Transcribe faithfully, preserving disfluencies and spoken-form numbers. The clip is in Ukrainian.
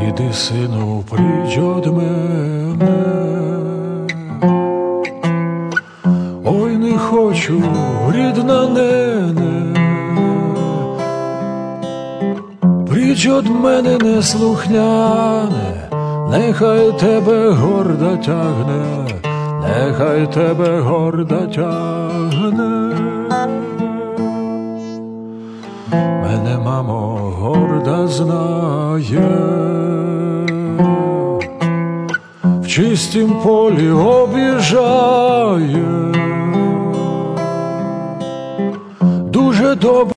Іди, сину, прийдь од мене. Ой, не хочу, рідна нене, прийдь од мене, неслухняне, нехай тебе горда тягне, нехай тебе горда тягне. Мене, мамо, горда знає, в чистім полі обіжає, дуже добре.